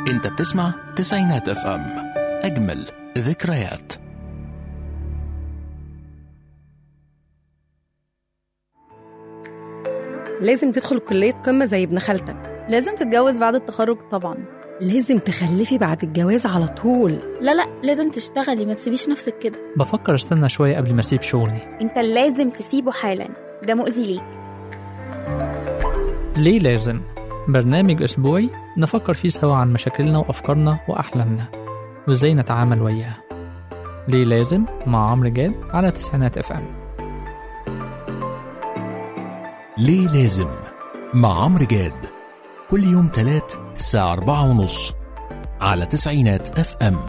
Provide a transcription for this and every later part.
انت بتسمع تسعينات اف ام، اجمل ذكريات. لازم تدخل كلية قمة زي ابن خالتك. لازم تتجوز بعد التخرج طبعا. لازم تخلفي بعد الجواز على طول. لا لازم تشتغلي، ما تسيبيش نفسك كده. بفكر استنى شوية قبل ما اسيب شغلي. انت لازم تسيبه حالا، ده مؤذي ليك. ليه لازم؟ برنامج أسبوعي نفكر فيه سوا عن مشاكلنا وأفكارنا وأحلامنا وإزاي نتعامل وياها. ليه لازم؟ مع عمرو جاد على تسعينات اف ام. ليه لازم؟ مع عمرو جاد كل يوم تلات الساعة 4:30 على تسعينات اف ام.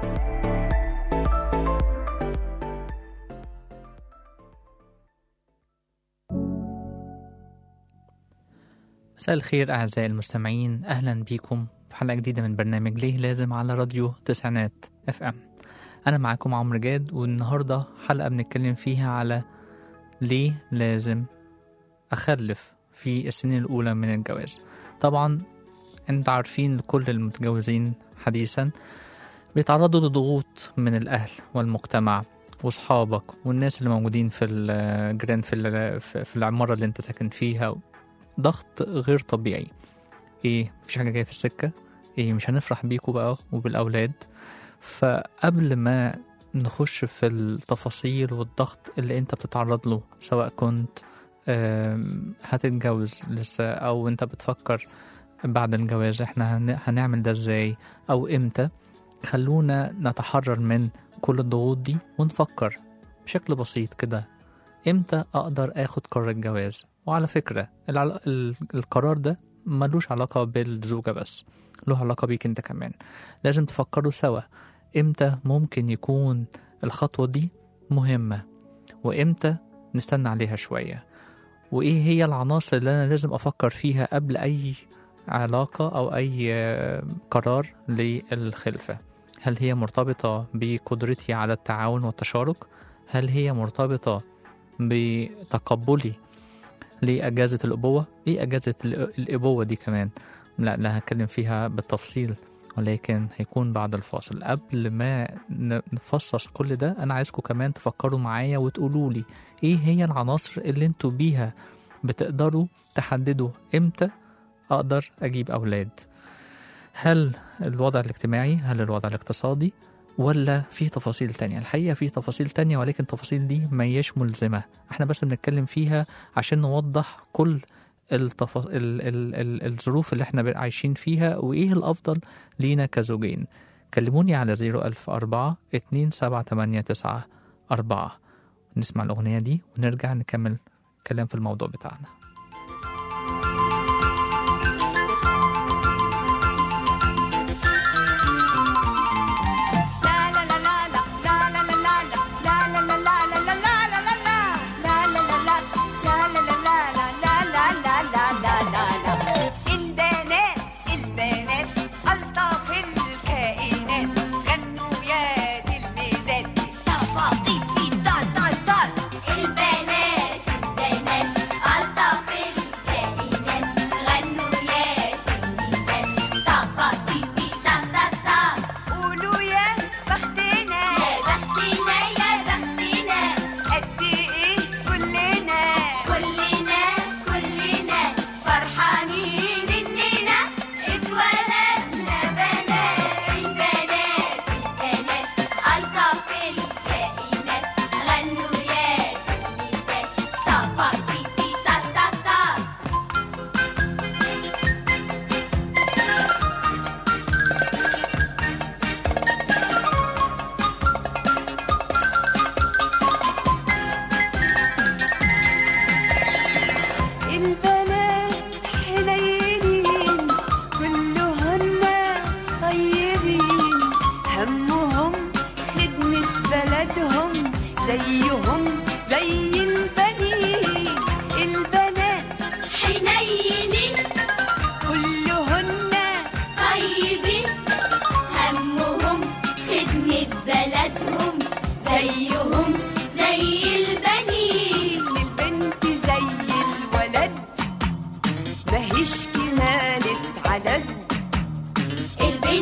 مساء الخير أعزائي المستمعين، أهلا بيكم في حلقة جديدة من برنامج ليه لازم على راديو تسعينات اف ام. أنا معاكم عمرو جاد، والنهاردة حلقة بنتكلم فيها على ليه لازم أخلف في السنين الأولى من الجواز. طبعا انت عارفين كل المتجوزين حديثا بيتعرضوا لضغوط من الأهل والمجتمع وصحابك والناس اللي موجودين في الجيران في العمارة اللي انت ساكن فيها. ضغط غير طبيعي. ايه، مفيش حاجة جاية في السكة؟ ايه، مش هنفرح بيكوا بقى وبالأولاد؟ فقبل ما نخش في التفاصيل والضغط اللي انت بتتعرض له، سواء كنت هتتجوز لسه او انت بتفكر بعد الجواز احنا هنعمل ده ازاي او امتى، خلونا نتحرر من كل الضغوط دي ونفكر بشكل بسيط كده امتى اقدر اخد قرار الجواز. وعلى فكرة القرار ده ملوش علاقة بالزوجة بس، له علاقة بيك انت كمان. لازم تفكروا سوا امتى ممكن يكون الخطوة دي مهمة وامتى نستنى عليها شوية، وايه هي العناصر اللي انا لازم افكر فيها قبل اي علاقة او اي قرار للخلفة. هل هي مرتبطة بقدرتي على التعاون والتشارك؟ هل هي مرتبطة بتقبلي لأجازة الأبوة؟ إيه أجازة الأبوة دي كمان؟ لا هتكلم فيها بالتفصيل، ولكن هيكون بعد الفاصل. قبل ما نفصص كل ده أنا عايزكم كمان تفكروا معايا وتقولوا لي إيه هي العناصر اللي انتوا بيها بتقدروا تحددوا إمتى أقدر أجيب أولاد. هل الوضع الاجتماعي؟ هل الوضع الاقتصادي؟ ولا في تفاصيل تانية؟ الحقيقة في تفاصيل تانية، ولكن التفاصيل دي ما هيش ملزمة، احنا بس بنتكلم فيها عشان نوضح كل الظروف اللي احنا عايشين فيها وايه الأفضل لينا كزوجين. كلموني على 004-2789-4. نسمع الأغنية دي ونرجع نكمل كلام في الموضوع بتاعنا. ماهيش كمالة عدد. البنت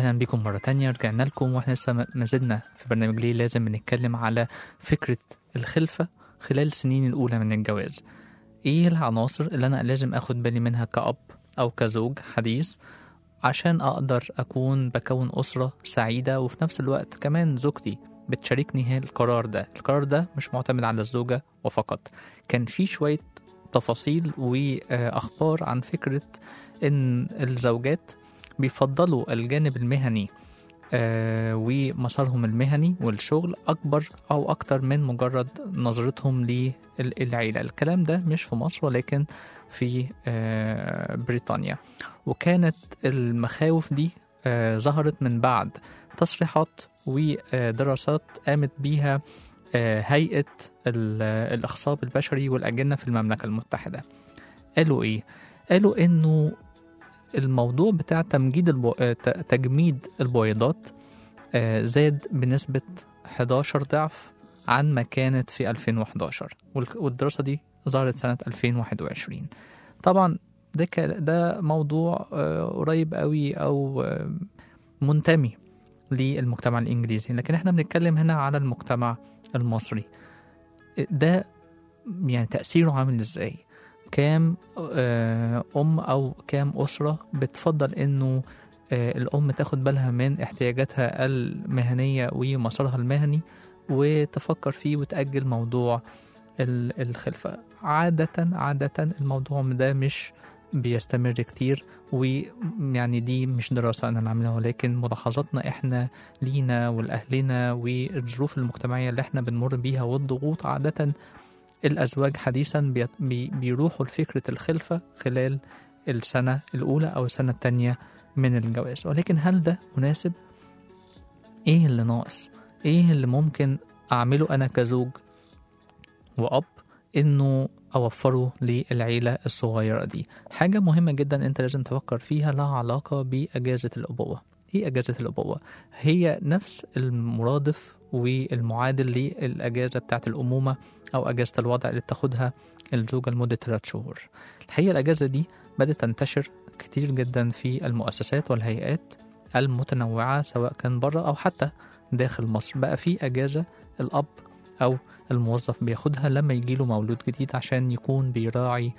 أهلا بكم مرة تانية. رجعنا لكم وإحنا لسه ما زلنا في برنامج ليه لازم بنتكلم على فكرة الخلفة خلال السنين الأولى من الجواز. إيه العناصر اللي أنا لازم أخد بالي منها كأب أو كزوج حديث عشان أقدر أكون بكون أسرة سعيدة، وفي نفس الوقت كمان زوجتي بتشاركني القرار ده مش معتمد على الزوجة وفقط. كان في شوية تفاصيل وأخبار عن فكرة إن الزوجات بيفضلوا الجانب المهني ومسارهم المهني والشغل أكبر أو أكتر من مجرد نظرتهم للعيلة. الكلام ده مش في مصر ولكن في بريطانيا، وكانت المخاوف دي ظهرت من بعد تصريحات ودراسات قامت بيها هيئة الأخصاب البشري والأجنة في المملكة المتحدة. قالوا إيه؟ قالوا إنه الموضوع بتاع تجميد البويضات زاد بنسبة 11 ضعف عن ما كانت في 2011، والدراسة دي ظهرت سنة 2021. طبعا ده موضوع قريب قوي أو منتمي للمجتمع الإنجليزي، لكن احنا بنتكلم هنا على المجتمع المصري. ده يعني تأثيره عامل ازاي؟ كام أم أو كام أسرة بتفضل إنه الأم تاخد بالها من احتياجاتها المهنية ومسارها المهني وتفكر فيه وتأجل موضوع الخلفة. عادة الموضوع ده مش بيستمر كتير، ويعني دي مش دراسة أنا اللي عاملها ولكن ملاحظاتنا إحنا لينا والأهلنا والظروف المجتمعية اللي إحنا بنمر بيها والضغوط. عادة الأزواج حديثا بيروحوا لفكرة الخلفة خلال السنة الأولى أو السنة التانية من الجواز، ولكن هل ده مناسب؟ إيه اللي ناقص؟ إيه اللي ممكن أعمله أنا كزوج وأب إنه أوفره للعيلة الصغيرة دي؟ حاجة مهمة جدا أنت لازم تفكر فيها لها علاقة بأجازة الأبوة. إيه أجازة الأبوة؟ هي نفس المرادف والمعادل للأجازة بتاعت الأمومة أو أجازة الوضع اللي بتاخدها الزوجة لمدة 3 شهور. الحقيقة الأجازة دي بدأت تنتشر كتير جدا في المؤسسات والهيئات المتنوعة سواء كان بره أو حتى داخل مصر. بقى في أجازة الأب أو الموظف بياخدها لما يجيله مولود جديد عشان يكون بيراعي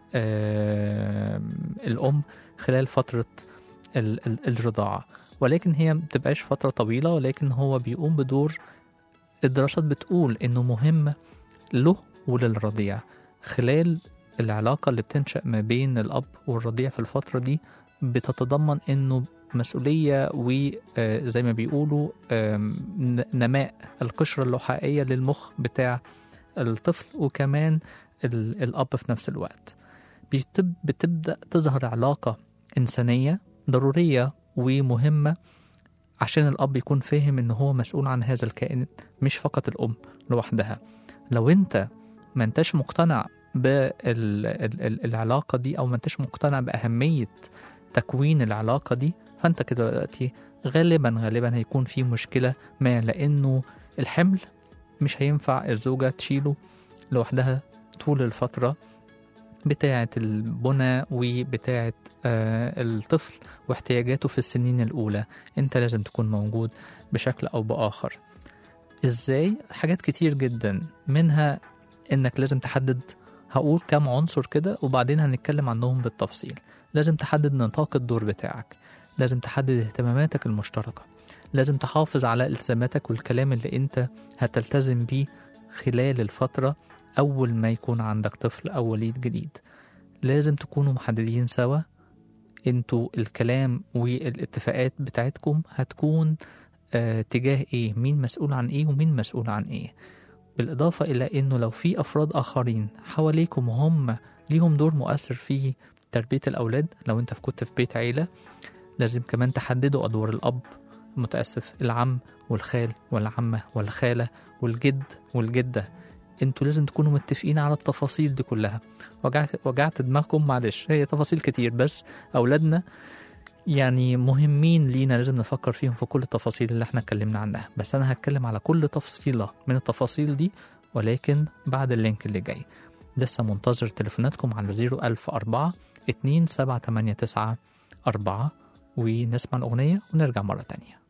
الأم خلال فترة الرضاعة، ولكن هي متبقاش فترة طويلة، ولكن هو بيقوم بدور الدراسات بتقول إنه مهم له وللرضيع. خلال العلاقة اللي بتنشأ ما بين الأب والرضيع في الفترة دي بتتضمن إنه مسؤولية وزي ما بيقولوا نماء القشرة اللحائية للمخ بتاع الطفل وكمان الأب في نفس الوقت. بتبدأ تظهر علاقة إنسانية ضرورية ومهمة عشان الأب يكون فاهم إنه هو مسؤول عن هذا الكائن مش فقط الأم لوحدها. لو أنت ما انتش مقتنع بالعلاقة دي أو ما انتش مقتنع بأهمية تكوين العلاقة دي، فأنت كده دلوقتي غالبا هيكون في مشكلة ما، لأنه الحمل مش هينفع الزوجة تشيله لوحدها طول الفترة بتاعة البناء وبتاعة الطفل واحتياجاته في السنين الأولى. أنت لازم تكون موجود بشكل أو بآخر. إزاي؟ حاجات كتير جدا، منها إنك لازم تحدد، هقول كام عنصر كده وبعدين هنتكلم عنهم بالتفصيل. لازم تحدد نطاق الدور بتاعك، لازم تحدد اهتماماتك المشتركة، لازم تحافظ على التزاماتك والكلام اللي انت هتلتزم بيه خلال الفترة أول ما يكون عندك طفل أو وليد جديد. لازم تكونوا محددين سوا انتوا الكلام والاتفاقات بتاعتكم هتكون تجاه ايه، مين مسؤول عن ايه ومين مسؤول عن ايه. بالإضافة إلى انه لو في أفراد آخرين حواليكم هم ليهم دور مؤثر في تربية الأولاد، لو انت كنت في بيت عيلة لازم كمان تحددوا أدوار الأب، العم والخال والعمة والخالة والجد والجدة. انتوا لازم تكونوا متفقين على التفاصيل دي كلها. وجعت دماغكم معلش، هي تفاصيل كتير بس أولادنا يعني مهمين لينا، لازم نفكر فيهم في كل التفاصيل اللي احنا اتكلمنا عنها. بس أنا هتكلم على كل تفصيلة من التفاصيل دي ولكن بعد اللينك اللي جاي. لسه منتظر تليفوناتكم على 01004 2789 4 ونسمع الأغنية ونرجع مرة تانية.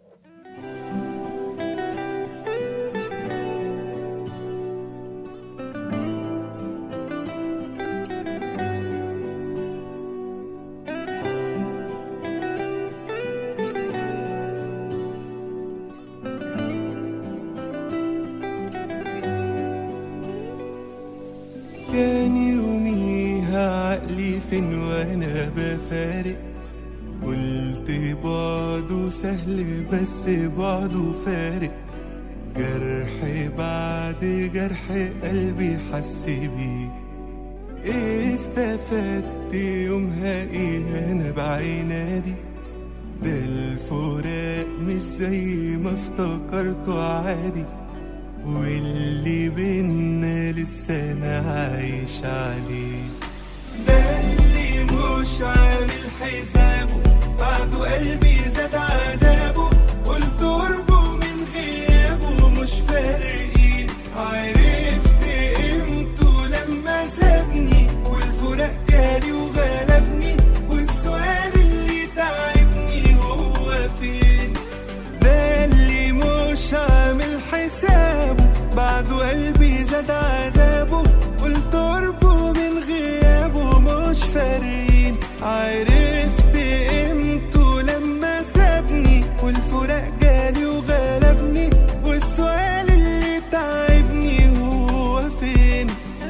كان يوميها عقلي فين وانا بفارق، قلت بعده سهل بس بعده فارق، جرح بعد جرح قلبي حس بيه. ايه استفدت يومها ايه انا بعينادي، ده الفراق مش زي ما افتكرته عادي، واللي بينا لسه انا عايش عليه. ده اللي مش عامل حسابه بعده قلبي زاد عذابه، قلت قربه من غيابه مش فارقين، عرفت قيمته لما سابني، والفراق جالي وغلبني، والسؤال اللي تعبني هو فين. ده اللي مش عامل حسابه بعده قلبي زاد عذابه، قلت قربه من غيابه مش فارقين، عرفت قيمته لما سابني، والفراق جالي وغلبني، والسؤال اللي تعبني هو فين.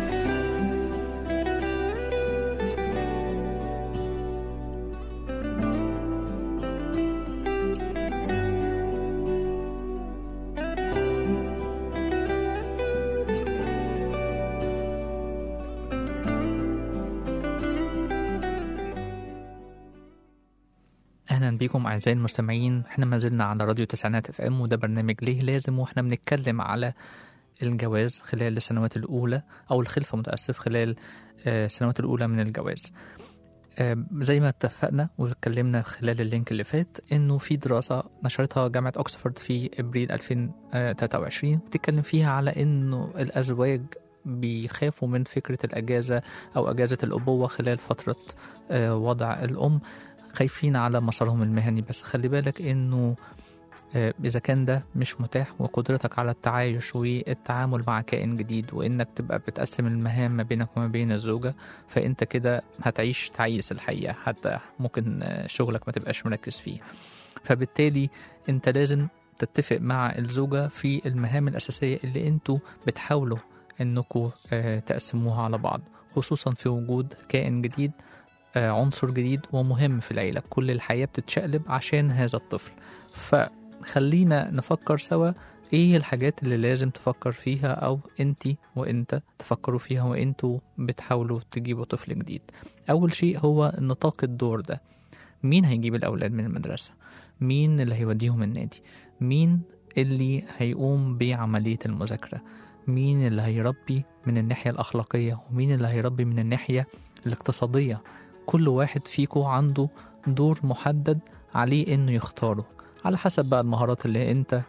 اهلا بيكم اعزائي المستمعين. احنا ما زلنا على راديو تسعينات اف ام، وده برنامج ليه لازم، واحنا بنتكلم على الجواز خلال السنوات الاولى او الخلفه، متاسف، خلال السنوات الاولى من الجواز. زي ما اتفقنا واتكلمنا خلال اللينك اللي فات انه في دراسه نشرتها جامعه اوكسفورد في ابريل 2023 بتتكلم فيها على انه الازواج بيخافوا من فكره الاجازه او اجازه الابوه خلال فتره وضع الام، خايفين على مسارهم المهني. بس خلي بالك انه إذا كان ده مش متاح، وقدرتك على التعايش والتعامل مع كائن جديد، وإنك تبقى بتقسم المهام ما بينك وما بين الزوجة، فأنت كده هتعيش تعيس الحقيقة، حتى ممكن شغلك ما تبقاش مركز فيه. فبالتالي أنت لازم تتفق مع الزوجة في المهام الأساسية اللي أنتوا بتحاولوا أنكوا تقسموها على بعض، خصوصا في وجود كائن جديد، عنصر جديد ومهم في العيلة. كل الحياة بتتشقلب عشان هذا الطفل. فخلينا نفكر سوا ايه الحاجات اللي لازم تفكر فيها، او انتي وانت تفكروا فيها وانتوا بتحاولوا تجيبوا طفل جديد. اول شيء هو نطاق الدور ده. مين هيجيب الاولاد من المدرسة؟ مين اللي هيوديهم النادي؟ مين اللي هيقوم بعملية المذاكرة؟ مين اللي هيربي من الناحية الأخلاقية؟ ومين اللي هيربي من الناحية الاقتصادية؟ كل واحد فيكو عنده دور محدد عليه انه يختاره على حسب بقى المهارات اللي انت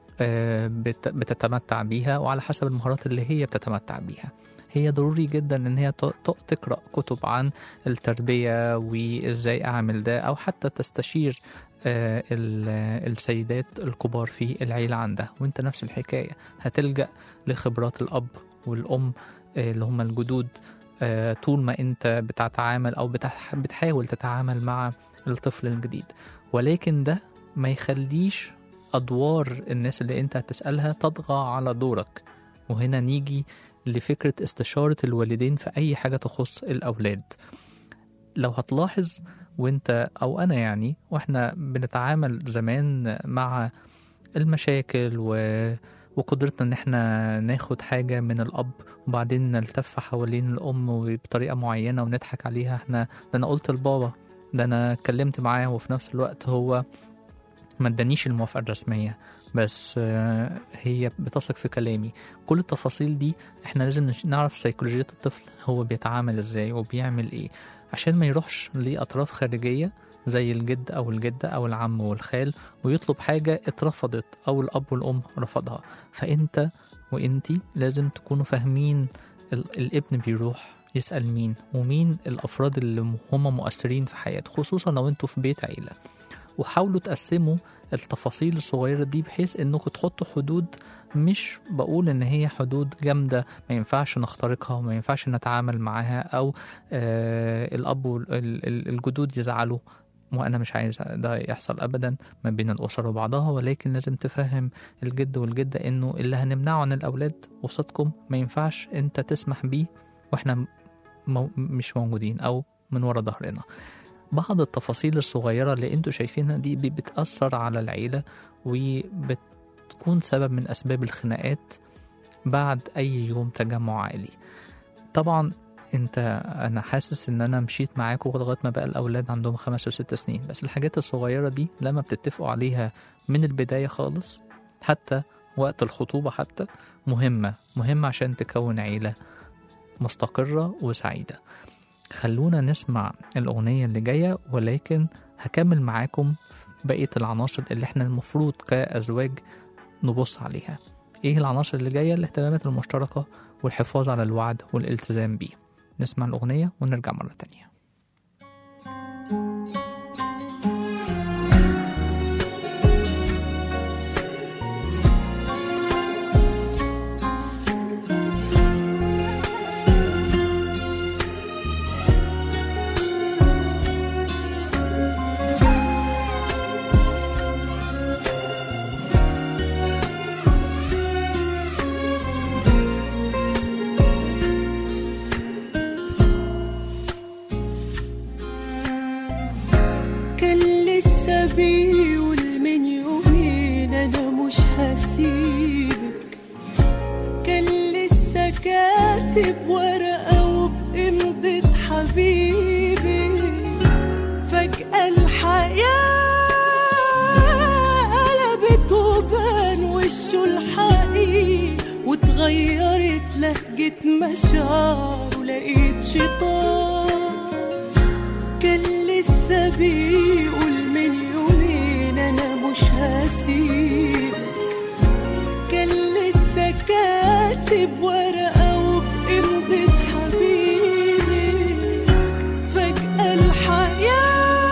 بتتمتع بيها، وعلى حسب المهارات اللي هي بتتمتع بيها. هي ضروري جدا ان هي تقرأ كتب عن التربية وازاي اعمل ده، او حتى تستشير السيدات الكبار في العيلة عندها. وانت نفس الحكاية هتلجأ لخبرات الأب والأم اللي هم الجدود طول ما انت بتتعامل او بتحاول تتعامل مع الطفل الجديد. ولكن ده ما يخليش أدوار الناس اللي انت هتسألها تطغى على دورك. وهنا نيجي لفكرة استشارة الوالدين في أي حاجة تخص الأولاد. لو هتلاحظ وانت أو أنا يعني، واحنا بنتعامل زمان مع المشاكل وقدرتنا ان احنا ناخد حاجة من الأب وبعدين نلتف حوالين الأم وبطريقة معينة ونضحك عليها، احنا ده أنا قلت لبابا، ده أنا اتكلمت معاه، وفي نفس الوقت هو ما ادانيش الموافقة الرسمية، بس هي بتثق في كلامي. كل التفاصيل دي احنا لازم نعرف سيكولوجية الطفل، هو بيتعامل ازاي وبيعمل ايه، عشان ما يروحش لأطراف خارجية زي الجد أو الجدة أو العم والخال ويطلب حاجة اترفضت أو الأب والأم رفضها. فأنت وإنتي لازم تكونوا فاهمين الابن بيروح يسأل مين ومين الأفراد اللي هم مؤثرين في حياته، خصوصا لو انتوا في بيت عيلة. وحاولوا تقسموا التفاصيل الصغيرة دي بحيث انكم تحطوا حدود. مش بقول ان هي حدود جامدة ما ينفعش نخترقها وما ينفعش نتعامل معاها، او الاب والجدود يزعلوا، وانا مش عايز ده يحصل ابدا ما بين الاسر وبعضها. ولكن لازم تفهم الجد والجدة انه اللي هنمنعه عن الاولاد قصادكم ما ينفعش انت تسمح بيه واحنا مش موجودين او من ورا ظهرنا. بعض التفاصيل الصغيرة اللي انتوا شايفينها دي بتأثر على العيلة وبتكون سبب من أسباب الخناقات بعد أي يوم تجمع عائلي. طبعا أنا حاسس إن أنا مشيت معاكم لغاية ما بقى الأولاد عندهم 5 و6 سنين، بس الحاجات الصغيرة دي لما بتتفقوا عليها من البداية خالص، حتى وقت الخطوبة حتى، مهمة عشان تكون عيلة مستقرة وسعيدة. خلونا نسمع الأغنية اللي جاية، ولكن هكمل معاكم بقية العناصر اللي احنا المفروض كأزواج نبص عليها. ايه العناصر اللي جاية؟ الاهتمامات المشتركة والحفاظ على الوعد والالتزام بيه. نسمع الأغنية ونرجع مرة تانية. بيقول من يومين أنا مش هسيبك، كان لسه كاتب ورقة وبإمضة حبيبي، فجأة الحياة قلبت وبان وشه الحقيقي، واتغيرت لهجة مشاعر ولقيت شيطان. كان لسه بيقول من يومين أنا مش هسيبك، كان لسه كاتب ورقة وبإمضة حبيبي، فجأة الحياة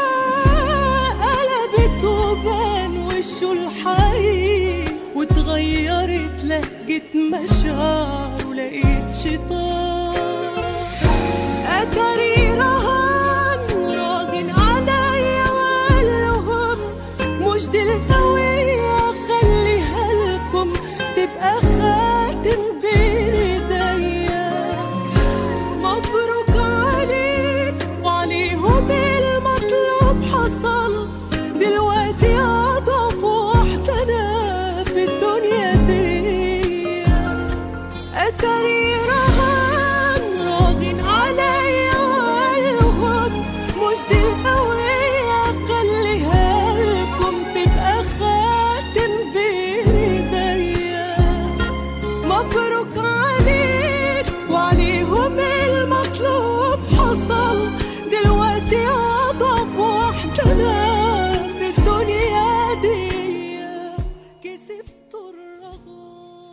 قلبت وبان وشه الحقيقي، واتغيرت لهجة مشاعر ولقيت شيطان. أتاري رهان راجن عليا وقالهم مش دي القوية، خليها لكم تبقى خاتم بين ايديا. مبروك عليك وعليهم المطلوب حصل، دلوقتي أضعف واحدة أنا في الدنيا دي. أتاري رهان راجن عليا وقالهم مش دي القوية، خليها لكم تبقى خاتم بين ايديا. مبروك عليك وعليهم المطلوب حصل، دلوقتي أضعف واحدة أنا في الدنيا دي، كسبت الرغم.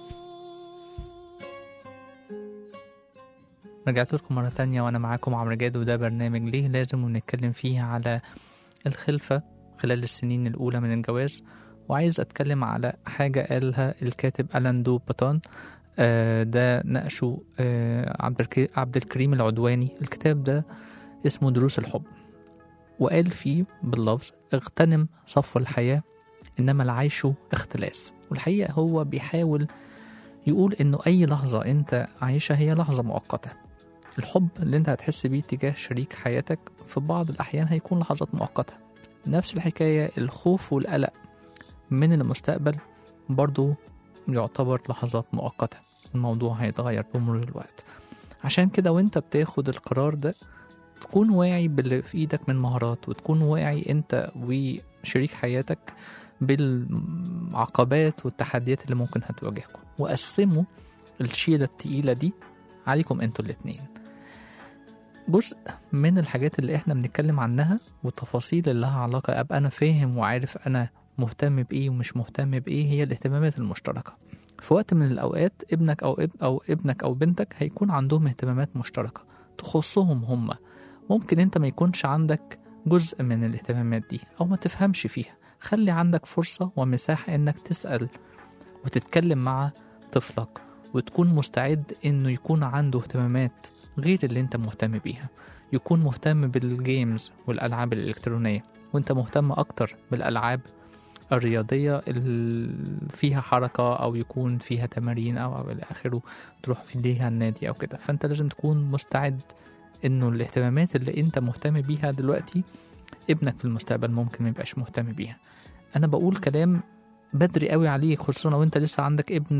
رجعت لكم مرة تانية وأنا معاكم عمرو جاد، وده برنامج ليه لازم، ونتكلم فيه على الخلفة خلال السنين الأولى من الجواز. وعايز أتكلم على حاجة قالها الكاتب ألان دو باتون، ده ناقشه عبد الكريم العدواني. الكتاب ده اسمه دروس الحب، وقال فيه باللفظ: اغتنم صفو الحياة إنما العيش اختلاس. والحقيقة هو بيحاول يقول إنه أي لحظة أنت عايشها هي لحظة مؤقتة. الحب اللي أنت هتحس بيه تجاه شريك حياتك في بعض الأحيان هيكون لحظات مؤقتة. نفس الحكاية الخوف والقلق من المستقبل برضو يعتبر لحظات مؤقتة، الموضوع هيتغير بمرور الوقت. عشان كده وانت بتاخد القرار ده تكون واعي باللي في ايدك من مهارات، وتكون واعي انت وشريك حياتك بالعقبات والتحديات اللي ممكن هتواجهكم، وقسموا الشيلة التقيلة دي عليكم انتوا الاتنين. جزء من الحاجات اللي احنا بنتكلم عنها والتفاصيل اللي لها علاقة أبقى أنا فاهم وعارف أنا مهتم بإيه ومش مهتم بإيه هي الاهتمامات المشتركة. في وقت من الأوقات ابنك أو بنتك هيكون عندهم اهتمامات مشتركة تخصهم هم. ممكن انت ما يكونش عندك جزء من الاهتمامات دي أو ما تفهمش فيها. خلي عندك فرصة ومساحة انك تسأل وتتكلم مع طفلك، وتكون مستعد انه يكون عنده اهتمامات غير اللي انت مهتم بيها. يكون مهتم بالجيمز والألعاب الإلكترونية وانت مهتم أكتر بالألعاب الرياضية اللي فيها حركة أو يكون فيها تمارين أو إلى آخره، تروح فيها النادي أو كده. فأنت لازم تكون مستعد إنه الاهتمامات اللي أنت مهتم بيها دلوقتي ابنك في المستقبل ممكن ما يبقاش مهتم بيها. أنا بقول كلام بدري قوي عليك، خصوصا لو أنت لسه عندك ابن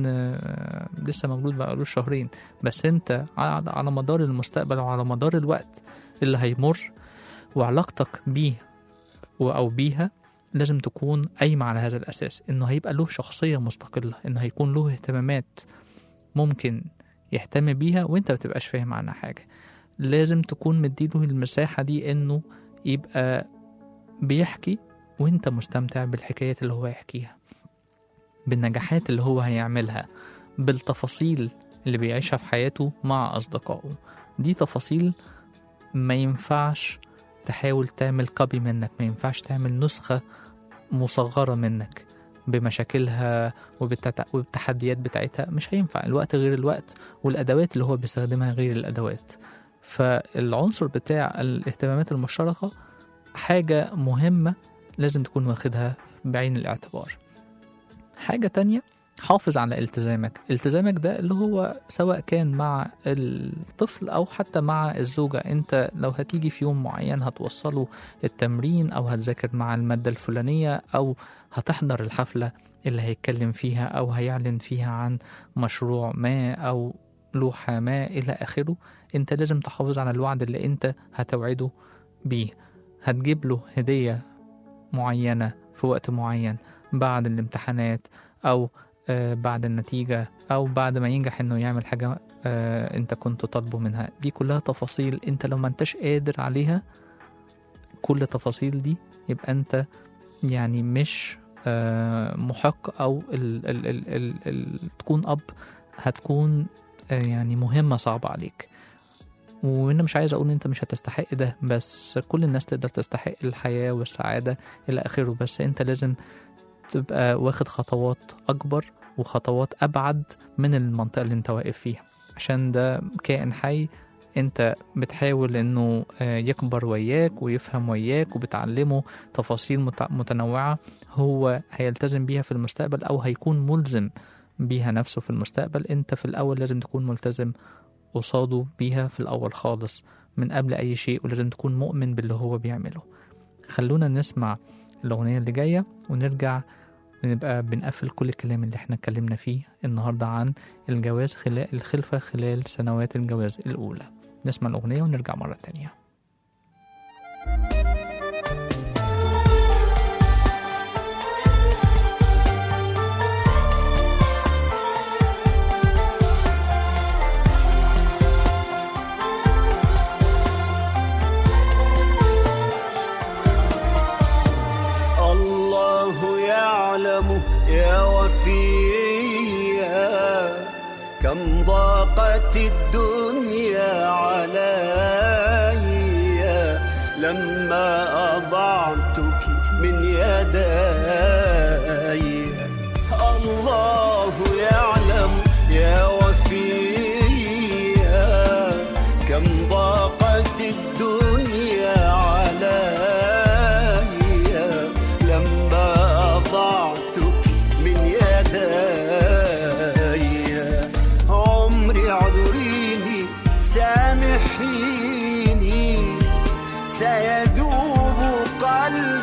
لسه مولود بقالوش شهرين، بس أنت على مدار المستقبل وعلى مدار الوقت اللي هيمر وعلاقتك بيه أو بيها لازم تكون قايمة على هذا الأساس، إنه هيبقى له شخصية مستقلة، إنه هيكون له اهتمامات ممكن يهتم بيها وإنت متبقاش فاهم عنها حاجة. لازم تكون مديله المساحة دي إنه يبقى بيحكي وإنت مستمتع بالحكايات اللي هو يحكيها، بالنجاحات اللي هو هيعملها، بالتفاصيل اللي بيعيشها في حياته مع أصدقائه. دي تفاصيل ما ينفعش تحاول تعمل كوبي منك، ما ينفعش تعمل نسخة مصغرة منك بمشاكلها وبالتحديات بتاعتها. مش هينفع، الوقت غير الوقت والأدوات اللي هو بيستخدمها غير الأدوات. فالعنصر بتاع الاهتمامات المشتركة حاجة مهمة لازم تكون واخدها بعين الاعتبار. حاجة تانية، حافظ على التزامك ده اللي هو سواء كان مع الطفل أو حتى مع الزوجة. أنت لو هتيجي في يوم معين هتوصله التمرين أو هتذاكر مع المادة الفلانية أو هتحضر الحفلة اللي هيتكلم فيها أو هيعلن فيها عن مشروع ما أو لوحة ما إلى آخره، أنت لازم تحافظ على الوعد اللي أنت هتوعده بيه. هتجيب له هدية معينة في وقت معين بعد الامتحانات أو بعد النتيجة أو بعد ما ينجح إنه يعمل حاجة أنت كنت طالبه منها. دي كلها تفاصيل أنت لو ما أنتش قادر عليها كل تفاصيل دي، يبقى أنت يعني مش محق أو تكون أب هتكون يعني مهمة صعبة عليك. وأنا مش عايز أقول أنت مش هتستحق ده، بس كل الناس تقدر تستحق الحياة والسعادة إلى آخره، بس أنت لازم تبقى واخد خطوات أكبر وخطوات أبعد من المنطقة اللي أنت واقف فيها، عشان ده كائن حي أنت بتحاول أنه يكبر وياك ويفهم وياك وبتعلمه تفاصيل متنوعة هو هيلتزم بيها في المستقبل أو هيكون ملزم بيها نفسه في المستقبل. أنت في الأول لازم تكون ملتزم قصاده بيها في الأول خالص من قبل أي شيء، ولازم تكون مؤمن باللي هو بيعمله. خلونا نسمع الأغنية اللي جاية ونرجع ونبقى بنقفل كل الكلام اللي احنا اتكلمنا فيه النهاردة عن الجواز الخلفة خلال سنوات الجواز الأولى. نسمع الأغنية ونرجع مرة تانية. يا وفيا كم ضاقت الدنيا علي لما أضعتك من يدي. الله يعلم يا وفيا كم ضاقت الدنيا علي سيدوب قلبي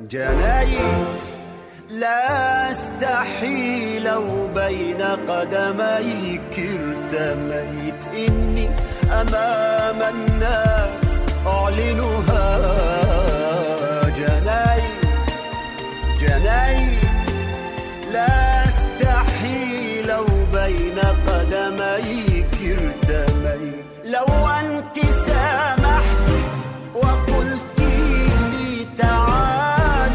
جنيت لا استحي لو بين قدميك ارتميت إني أمام الناس أعلنها. جنيت لا استحي لو بين قدميك ارتميت. لو أنت سامحت وقلت لي تعال.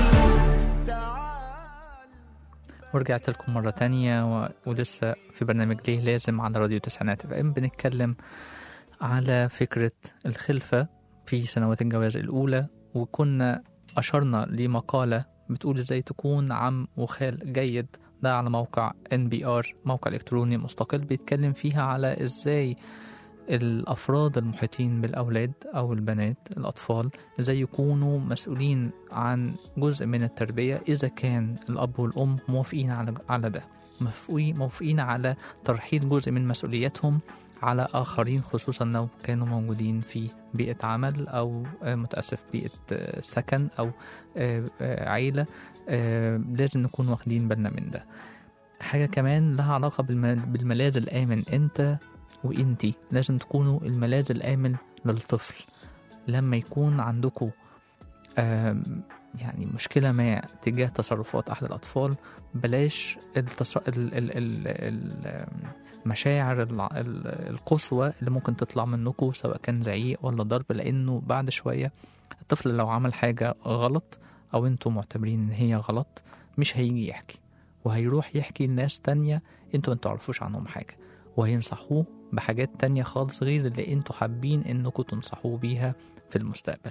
ورجعت لكم مرة تانية ولسه في برنامج ليه لازم على راديو تسعينات FM بنتكلم على فكرة الخلفة في سنوات الجواز الأولى، وكنا أشرنا لمقالة بتقول إزاي تكون عم وخال جيد. ده على موقع NPR، موقع إلكتروني مستقل بيتكلم فيها على إزاي الأفراد المحيطين بالأولاد أو البنات الأطفال إزاي يكونوا مسؤولين عن جزء من التربية إذا كان الأب والأم موافقين على ده، موافقين على ترحيل جزء من مسؤولياتهم على آخرين، خصوصا لو كانوا موجودين في بيئة عمل أو متأسف بيئة سكن أو عيلة. لازم نكون واخدين بالنا من ده. حاجة كمان لها علاقة بالملاذ الآمن. أنت وإنتي لازم تكونوا الملاذ الآمن للطفل. لما يكون عندكم يعني مشكلة ما تجاه تصرفات أحد الأطفال، بلاش المشاعر القصوى اللي ممكن تطلع منكم، سواء كان زعيق ولا ضرب، لأنه بعد شوية الطفل لو عمل حاجة غلط أو أنتوا معتبرين إن هي غلط مش هيجي يحكي، وهيروح يحكي لناس تانية أنتوا متعرفوش عنهم حاجة، وهينصحوه بحاجات تانية خالص غير اللي أنتوا حابين إنكم تنصحوه بيها في المستقبل.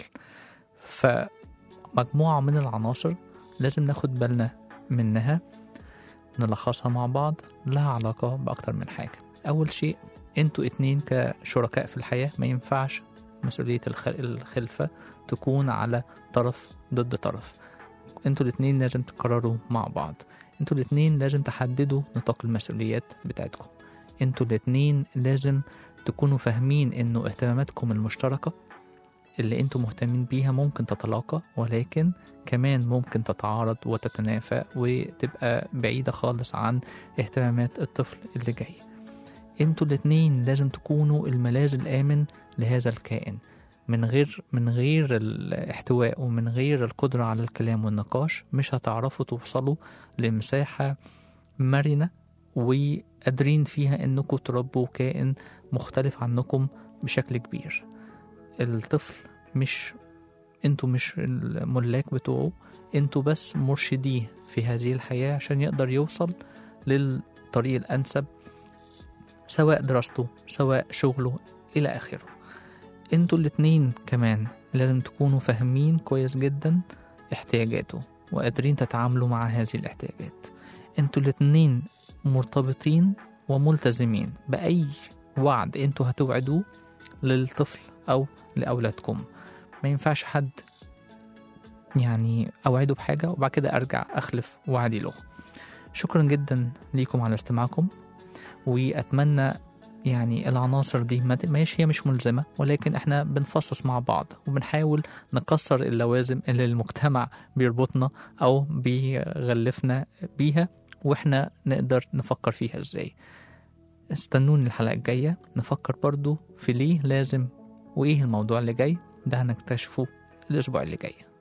فمجموعة من العناصر لازم ناخد بالنا منها، نلخصها مع بعض، لها علاقة بأكتر من حاجة. أول شيء، أنتوا اتنين كشركاء في الحياة ما ينفعش مسؤولية الخلفة تكون على طرف ضد طرف. أنتوا الاتنين لازم تقرروا مع بعض. أنتوا الاتنين لازم تحددوا نطاق المسؤوليات بتاعتكم. أنتوا الاتنين لازم تكونوا فاهمين إنه اهتماماتكم المشتركة اللي أنتوا مهتمين بيها ممكن تتلاقى، ولكن كمان ممكن تتعارض وتتنافى وتبقى بعيدة خالص عن اهتمامات الطفل اللي جاي. انتوا الاتنين لازم تكونوا الملاذ الآمن لهذا الكائن. من غير الاحتواء ومن غير القدرة على الكلام والنقاش مش هتعرفوا توصلوا لمساحة مرنة وقادرين فيها انكم تربوا كائن مختلف عنكم بشكل كبير. الطفل انتوا مش الملاك بتوعه، انتوا بس مرشديه في هذه الحياة عشان يقدر يوصل للطريق الأنسب، سواء دراسته سواء شغله إلى آخره. انتوا الاتنين كمان لازم تكونوا فاهمين كويس جدا احتياجاته وقادرين تتعاملوا مع هذه الاحتياجات. انتوا الاتنين مرتبطين وملتزمين بأي وعد انتوا هتوعدوه للطفل أو لأولادكم. ما ينفعش حد يعني أوعده بحاجة وبعد كده أرجع أخلف وعدي له. شكرا جدا ليكم على استماعكم، وأتمنى يعني العناصر دي هي مش ملزمة، ولكن احنا بنفصص مع بعض وبنحاول نكسر اللوازم اللي المجتمع بيربطنا أو بيغلفنا بيها، واحنا نقدر نفكر فيها ازاي. استنوني الحلقة الجاية نفكر برضو في ليه لازم وإيه الموضوع اللي جاي، ده هنكتشفه الأسبوع اللي جاي.